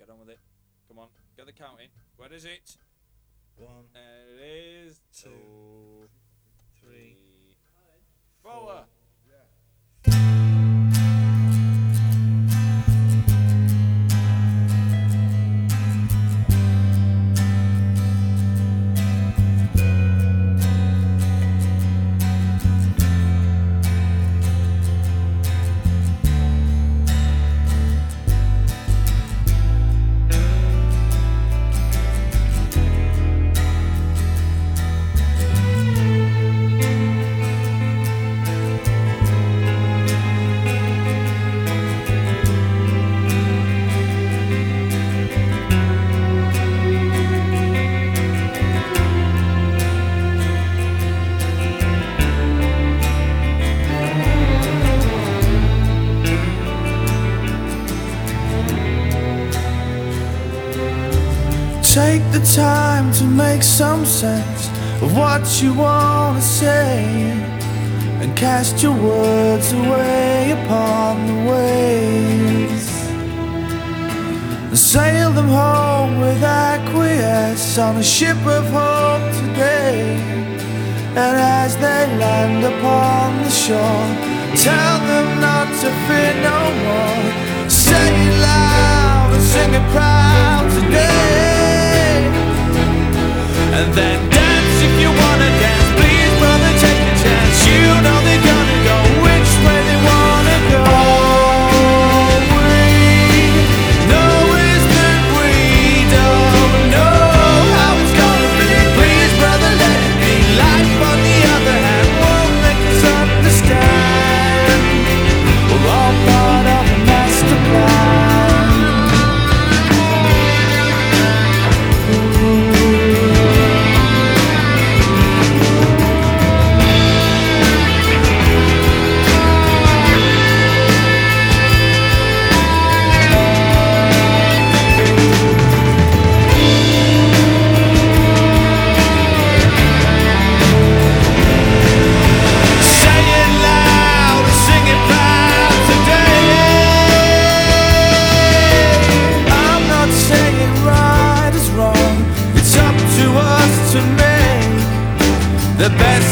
Get on with it. Come on, get the count in. Where is it? 1, There it is. 2, 3, 4. Take the time to make some sense of what you want to say, and cast your words away upon the waves, and sail them home with acquiesce on a ship of hope today. And as they land upon the shore, tell them not to fear no more. Say it loud and sing it proud today. And then dance if you wanna dance. Please, brother, take a chance. You know they're gonna go which way they wanna go. All we know is that we don't know how it's gonna be. Please, brother, let it be. Life, on the other hand, won't make us understand. We're all part of a master plan. The best